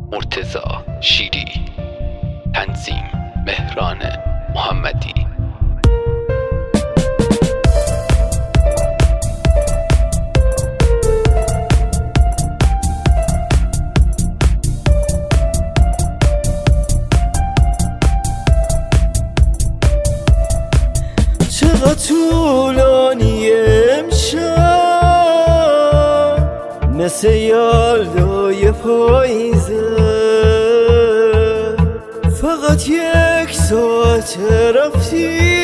مرتضی شیری، تنظیم مهران محمدی. چقدر طولانی امشب، مثل یلدای پاییزه، فقط 1 ساعت رفتی،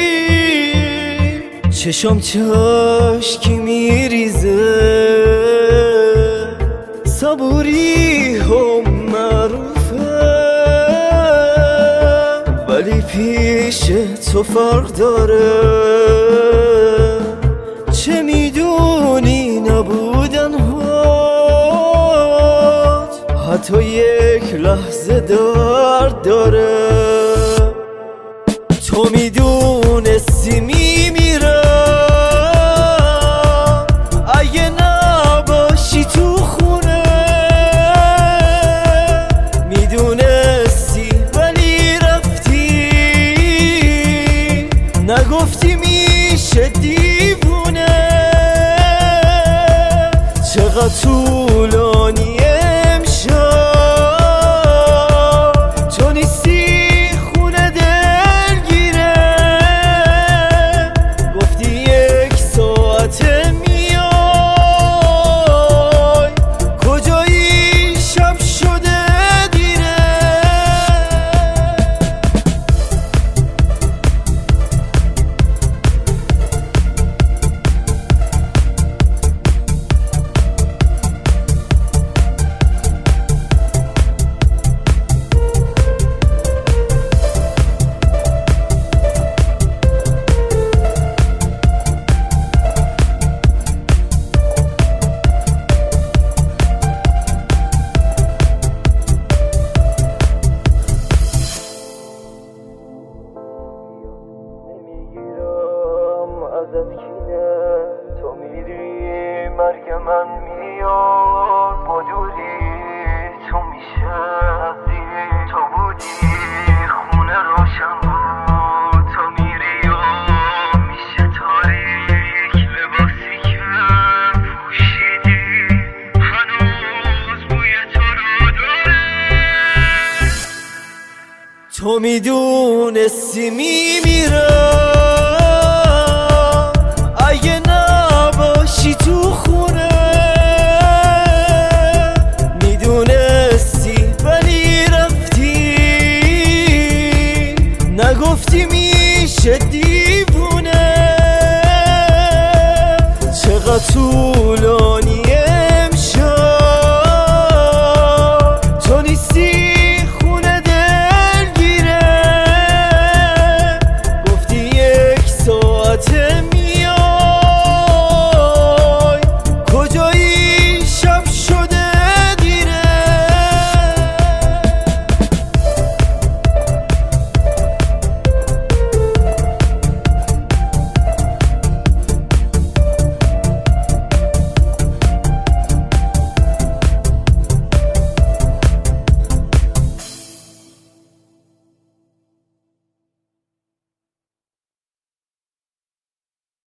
چشم چشکی میریزه، صبوری هم معروفه ولی پیش تو فرق داره. چه میدونی نبودن هات حتی 1 لحظه درد داره. تو میدونستی میمیرم اگه نباشی تو خونه، میدونستی ولی رفتی، نگفتی میشه دیوونه. چقدر طولانی امشب، تو نیستی خونه دلگیره، گفتی 1 ساعت میای، کجایی شب شده دیره. ازت کینه، تو میری مرگ من میاد با دوری، تو میشه عزیز، تو بودی خونه روشن بود، تو میری و میشه تاریک، لباسی که پوشیدی هنوز بوی تو رو داره. تو میدونستی میمیرم اگه نباشی تو خونه، میدونستی ولی رفتی، نگفتی میشه